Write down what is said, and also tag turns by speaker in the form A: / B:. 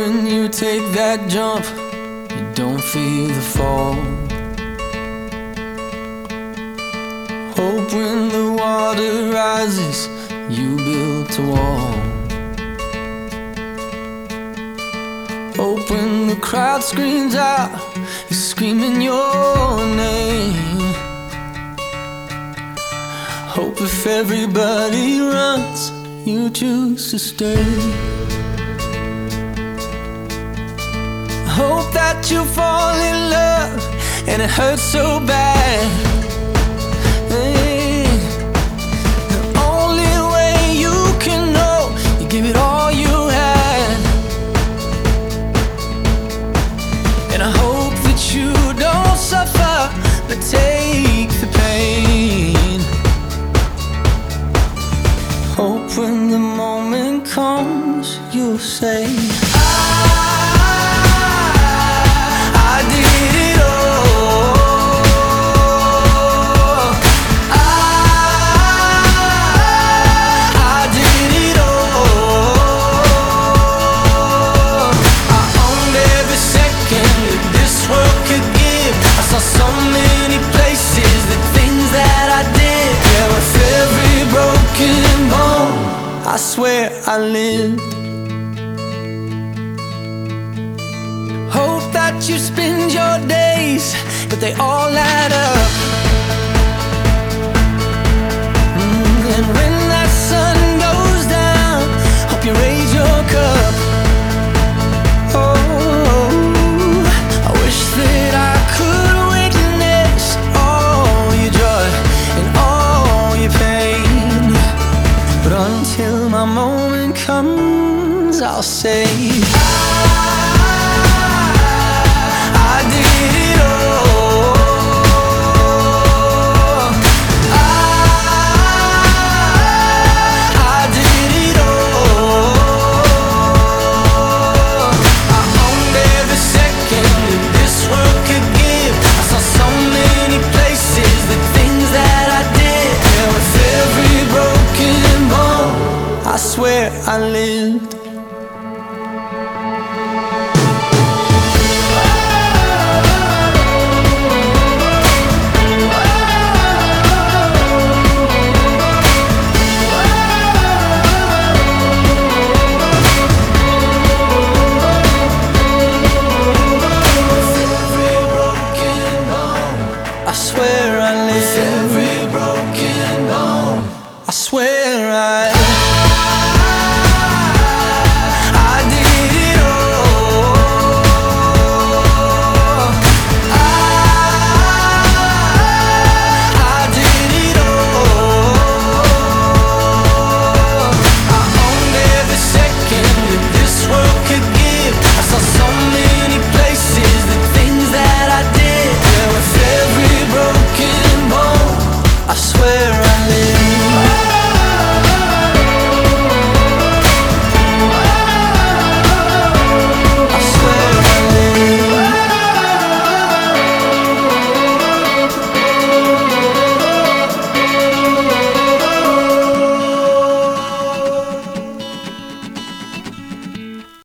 A: when you take that jump, you don't feel the fall. Hope when the water rises, you built a wall. Hope when the crowd screams out, you're screaming your name. Hope if everybody runs, you choose to stay. Hope that you fall in love and it hurts so bad. Hey, the only way you can know, you give it all you had. And I hope that you don't suffer, but take the pain. Hope when the moment comes, you'll say, I did it all. I did it all. I owned every second that this world could give. I saw so many places, the things that I did. Yeah, with every broken bone, I swear I lived. Hope that you spend your days, but they all add up.